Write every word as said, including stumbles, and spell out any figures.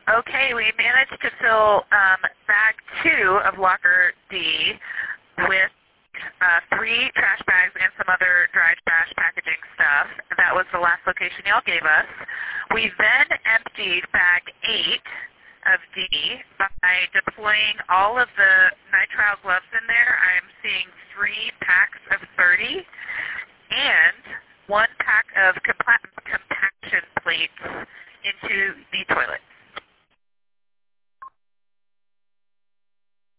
Okay, we managed to fill um, bag two of locker D with uh, three trash bags and some other dry trash packaging stuff. That was the last location y'all gave us. We then emptied bag eight of D by deploying all of the nitrile gloves in there. I'm seeing three packs of thirty and one pack of compa- compaction plates into the toilet.